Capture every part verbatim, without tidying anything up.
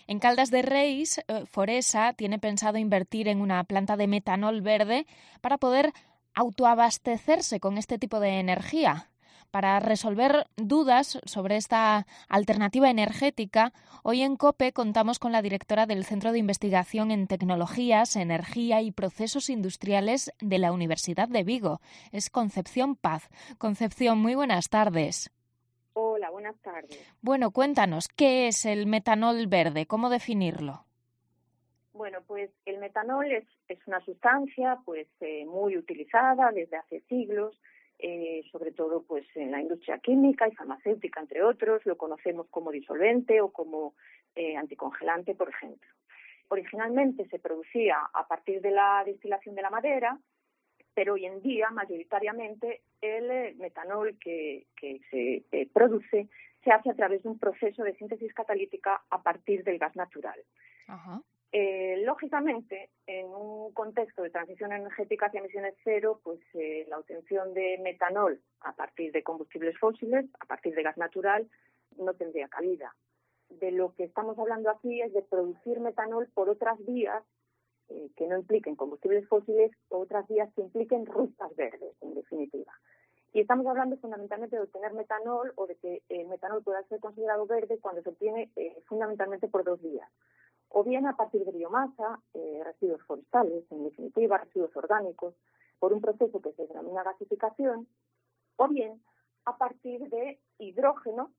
En Caldas de Reis, eh, Foresa tiene pensado invertir en una planta de metanol verde para poder autoabastecerse con este tipo de energía. Para resolver dudas sobre esta alternativa energética, hoy en COPE contamos con la directora del Centro de Investigación en Tecnologías, Energía y Procesos Industriales de la Universidad de Vigo. Es Concepción Paz. Concepción, muy buenas tardes. Hola, buenas tardes. Bueno, cuéntanos, ¿qué es el metanol verde? ¿Cómo definirlo? Bueno, pues el metanol es, es una sustancia pues eh, muy utilizada desde hace siglos, eh, sobre todo pues en la industria química y farmacéutica, entre otros. Lo conocemos como disolvente o como eh, anticongelante, por ejemplo. Originalmente se producía a partir de la destilación de la madera, pero hoy en día, mayoritariamente, el eh, metanol que, que se eh, produce se hace a través de un proceso de síntesis catalítica a partir del gas natural. Ajá. Eh, lógicamente, en un contexto de transición energética hacia emisiones cero, pues eh, la obtención de metanol a partir de combustibles fósiles, a partir de gas natural, no tendría cabida. De lo que estamos hablando aquí es de producir metanol por otras vías eh, que no impliquen combustibles fósiles o otras vías que impliquen rutas verdes, en definitiva. Y estamos hablando fundamentalmente de obtener metanol o de que el metanol pueda ser considerado verde cuando se obtiene eh, fundamentalmente por dos vías. O bien a partir de biomasa, eh, residuos forestales, en definitiva, residuos orgánicos, por un proceso que se denomina gasificación, o bien a partir de hidrógeno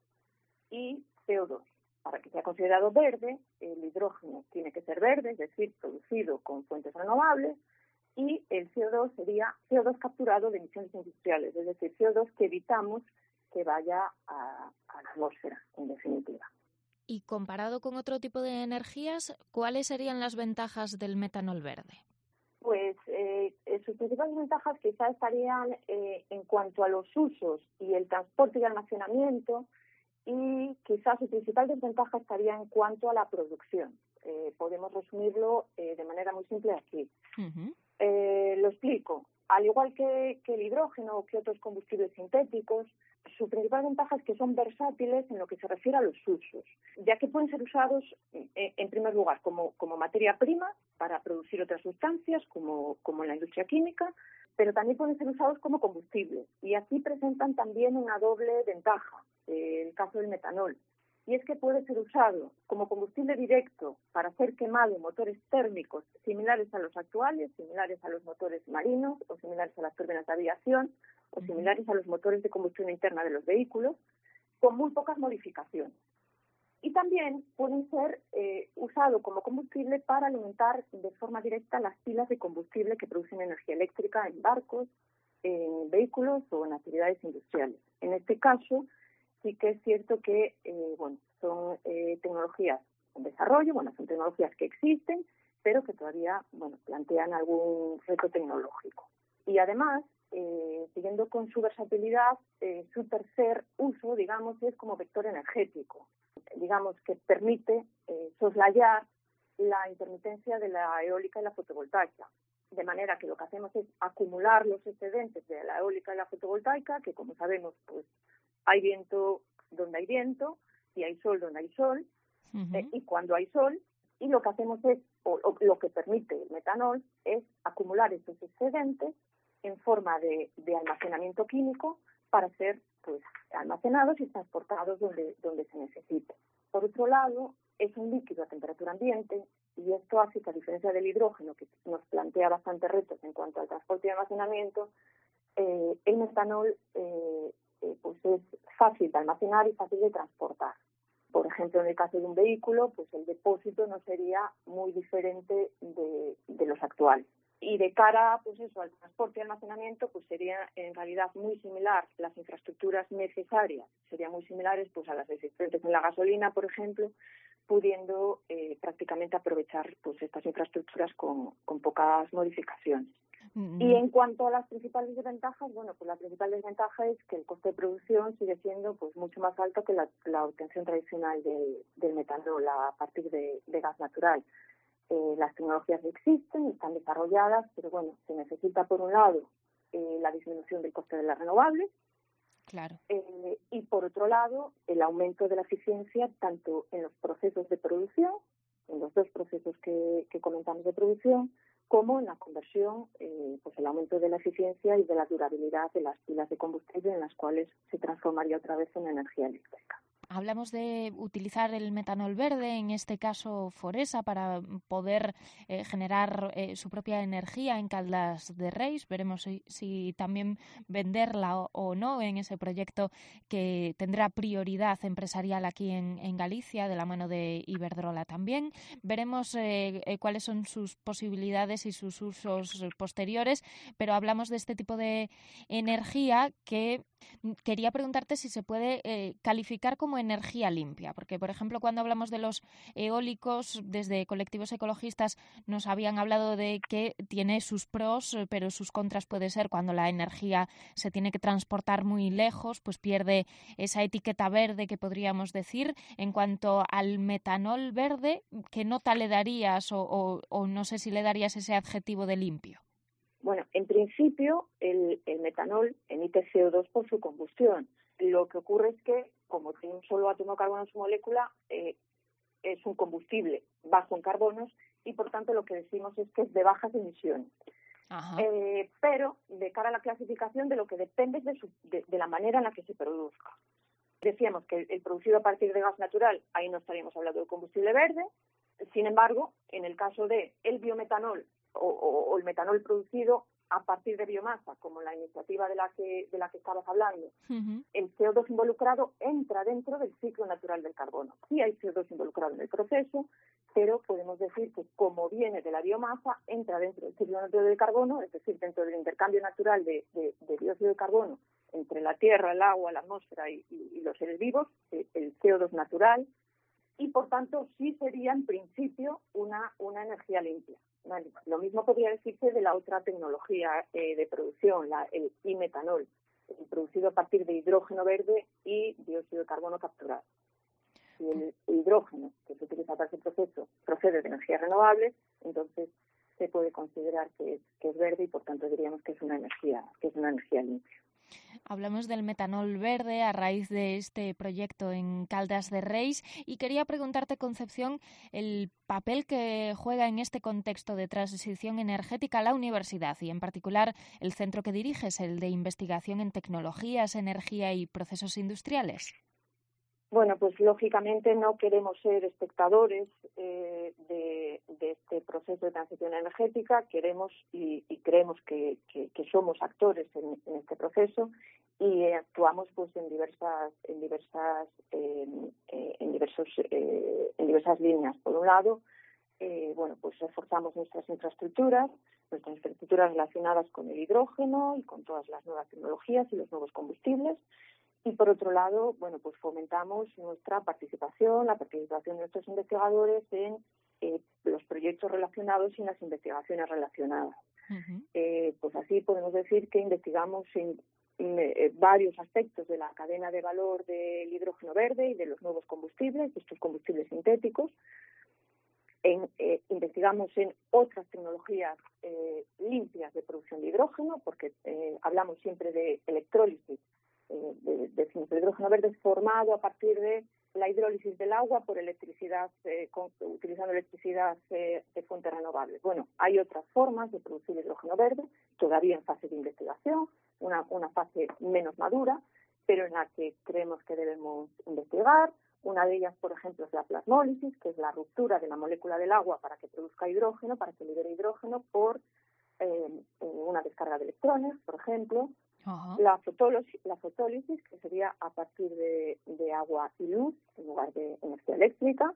y C O dos. Para que sea considerado verde, el hidrógeno tiene que ser verde, es decir, producido con fuentes renovables, y el C O dos sería C O dos capturado de emisiones industriales, es decir, C O dos que evitamos que vaya a, a la atmósfera, en definitiva. Y comparado con otro tipo de energías, ¿cuáles serían las ventajas del metanol verde? Pues eh, sus principales ventajas quizás estarían eh, en cuanto a los usos y el transporte y almacenamiento, y quizás su principal desventaja estaría en cuanto a la producción. Eh, podemos resumirlo eh, de manera muy simple aquí. Uh-huh. Eh, lo explico. Al igual que, que el hidrógeno o que otros combustibles sintéticos, su principal ventaja es que son versátiles en lo que se refiere a los usos, ya que pueden ser usados, eh, en primer lugar, como, como materia prima para producir otras sustancias, como, como en la industria química, pero también pueden ser usados como combustible. Y aquí presentan también una doble ventaja, eh, el caso del metanol. Y es que puede ser usado como combustible directo para ser quemado en motores térmicos similares a los actuales, similares a los motores marinos o similares a las turbinas de aviación o similares a los motores de combustión interna de los vehículos, con muy pocas modificaciones. Y también pueden ser eh, usados como combustible para alimentar de forma directa las pilas de combustible que producen energía eléctrica en barcos, en vehículos o en actividades industriales. En este caso, sí que es cierto que eh, bueno, son eh, tecnologías en desarrollo, bueno, son tecnologías que existen, pero que todavía bueno, plantean algún reto tecnológico. Y además, eh, siguiendo con su versatilidad, eh, su tercer uso, digamos, es como vector energético, digamos, que permite eh, soslayar la intermitencia de la eólica y la fotovoltaica. De manera que lo que hacemos es acumular los excedentes de la eólica y la fotovoltaica, que como sabemos, pues hay viento donde hay viento y hay sol donde hay sol, uh-huh. eh, y cuando hay sol, y lo que hacemos es, o, o lo que permite el metanol, es acumular esos excedentes en forma de, de almacenamiento químico para ser pues almacenados y transportados donde, donde se necesite. Por otro lado, es un líquido a temperatura ambiente, y esto hace que, a diferencia del hidrógeno, que nos plantea bastantes retos en cuanto al transporte y almacenamiento, eh, el metanol eh, eh, pues es fácil de almacenar y fácil de transportar. Por ejemplo, en el caso de un vehículo, pues el depósito no sería muy diferente de, de los actuales. Y de cara pues eso, al transporte y almacenamiento, pues sería en realidad muy similar. Las infraestructuras necesarias serían muy similares pues a las existentes en la gasolina, por ejemplo, pudiendo eh, prácticamente aprovechar pues estas infraestructuras con, con pocas modificaciones. Mm. Y en cuanto a las principales desventajas, bueno, pues la principal desventaja es que el coste de producción sigue siendo pues mucho más alto que la, la obtención tradicional del, del metanol a partir de, de gas natural. Eh, las tecnologías existen, están desarrolladas, pero bueno, se necesita por un lado eh, la disminución del coste de las renovables, claro. eh, y por otro lado el aumento de la eficiencia tanto en los procesos de producción en los dos procesos que, que comentamos de producción, como en la conversión, eh, pues el aumento de la eficiencia y de la durabilidad de las pilas de combustible en las cuales se transformaría otra vez en energía eléctrica. Hablamos de utilizar el metanol verde, en este caso Foresa, para poder eh, generar eh, su propia energía en Caldas de Reis. Veremos si, si también venderla o, o no en ese proyecto que tendrá prioridad empresarial aquí en, en Galicia, de la mano de Iberdrola también. Veremos eh, eh, cuáles son sus posibilidades y sus usos posteriores, pero hablamos de este tipo de energía que quería preguntarte si se puede eh, calificar como energía limpia, porque, por ejemplo, cuando hablamos de los eólicos, desde colectivos ecologistas nos habían hablado de que tiene sus pros, pero sus contras puede ser cuando la energía se tiene que transportar muy lejos, pues pierde esa etiqueta verde que podríamos decir. En cuanto al metanol verde, ¿qué nota le darías o, o, o no sé si le darías ese adjetivo de limpio? Bueno, en principio el, el metanol emite C O dos por su combustión. Lo que ocurre es que, como tiene un solo átomo de carbono en su molécula, eh, es un combustible bajo en carbonos y, por tanto, lo que decimos es que es de bajas emisiones. Eh, pero, de cara a la clasificación, de lo que depende es de, su, de, de la manera en la que se produzca. Decíamos que el, el producido a partir de gas natural, ahí no estaríamos hablando de combustible verde. Sin embargo, en el caso de el biometanol, O, o, o el metanol producido a partir de biomasa, como la iniciativa de la que de la que estabas hablando, uh-huh. el C O dos involucrado entra dentro del ciclo natural del carbono. Sí hay C O dos involucrado en el proceso, pero podemos decir que como viene de la biomasa, entra dentro del ciclo natural del carbono, es decir, dentro del intercambio natural de, de, de dióxido de carbono entre la tierra, el agua, la atmósfera y, y, y los seres vivos, el C O dos natural, y por tanto sí sería en principio una, una energía limpia. Vale. Lo mismo podría decirse de la otra tecnología eh, de producción, la, el imetanol, el producido a partir de hidrógeno verde y dióxido de carbono capturado. Si el hidrógeno que se utiliza para ese proceso procede de energías renovables, entonces se puede considerar que es, que es verde y por tanto diríamos que es una energía, que es una energía limpia. Hablamos del metanol verde a raíz de este proyecto en Caldas de Reis y quería preguntarte, Concepción, el papel que juega en este contexto de transición energética la universidad y en particular el centro que diriges, el de investigación en tecnologías, energía y procesos industriales. Bueno, pues lógicamente no queremos ser espectadores eh, de, de este proceso de transición energética, queremos y, y creemos que, que, que somos actores en, en este proceso y eh, actuamos pues en diversas en diversas eh, eh, en diversos eh, en diversas líneas. Por un lado, eh, bueno, pues reforzamos nuestras infraestructuras, nuestras infraestructuras relacionadas con el hidrógeno y con todas las nuevas tecnologías y los nuevos combustibles. Y por otro lado, bueno, pues fomentamos nuestra participación, la participación de nuestros investigadores en eh, los proyectos relacionados y en las investigaciones relacionadas. Uh-huh. Eh, pues así podemos decir que investigamos en, en eh, varios aspectos de la cadena de valor del hidrógeno verde y de los nuevos combustibles, de estos combustibles sintéticos. En, eh, investigamos en otras tecnologías eh, limpias de producción de hidrógeno, porque eh, hablamos siempre de electrólisis. Eh, de, de hidrógeno verde formado a partir de la hidrólisis del agua por electricidad, eh, con, utilizando electricidad eh, de fuentes renovables. Bueno, hay otras formas de producir hidrógeno verde, todavía en fase de investigación, una, una fase menos madura, pero en la que creemos que debemos investigar. Una de ellas, por ejemplo, es la plasmólisis, que es la ruptura de la molécula del agua para que produzca hidrógeno, para que libere hidrógeno por eh, una descarga de electrones, por ejemplo. Uh-huh. La fotólisis, la fotólisis, que sería a partir de, de agua y luz en lugar de energía eléctrica,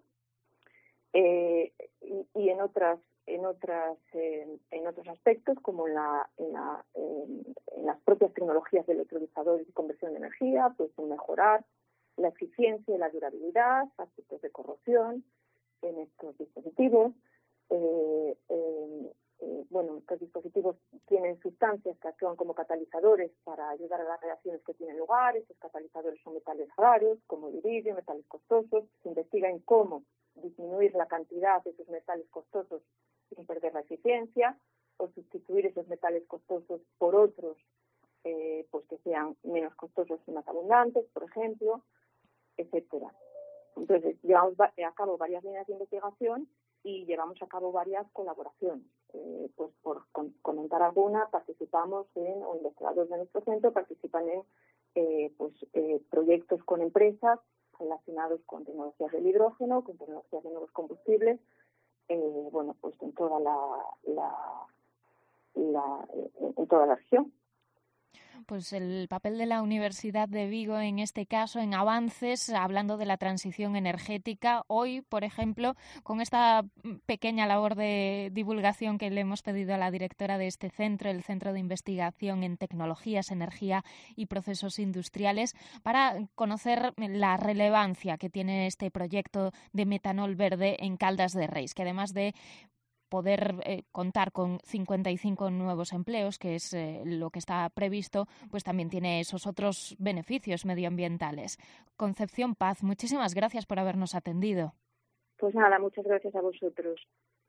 eh, y, y en otras en otras eh, en otros aspectos como en, la, en, la, en, en las propias tecnologías de electrolizadores y conversión de energía, pues en mejorar la eficiencia y la durabilidad, aspectos de corrosión en estos dispositivos. Eh, eh, Eh, bueno, estos dispositivos tienen sustancias que actúan como catalizadores para ayudar a las reacciones que tienen lugar. Estos catalizadores son metales raros, como el iridio, metales costosos. Se investiga en cómo disminuir la cantidad de esos metales costosos sin perder la eficiencia, o sustituir esos metales costosos por otros eh, pues que sean menos costosos y más abundantes, por ejemplo, etcétera. Entonces, llevamos a cabo varias líneas de investigación y llevamos a cabo varias colaboraciones. Eh, pues por con, comentar alguna, participamos en, o investigadores de nuestro centro participan en eh, pues eh, proyectos con empresas relacionados con tecnologías del hidrógeno, con tecnologías de nuevos combustibles, eh, bueno, pues en toda la, la, la en toda la región. Pues el papel de la Universidad de Vigo en este caso, en avances, hablando de la transición energética. Hoy, por ejemplo, con esta pequeña labor de divulgación que le hemos pedido a la directora de este centro, el Centro de Investigación en Tecnologías, Energía y Procesos Industriales, para conocer la relevancia que tiene este proyecto de metanol verde en Caldas de Reis, que además de poder eh, contar con cincuenta y cinco nuevos empleos, que es eh, lo que está previsto, pues también tiene esos otros beneficios medioambientales. Concepción Paz, muchísimas gracias por habernos atendido. Pues nada, muchas gracias a vosotros.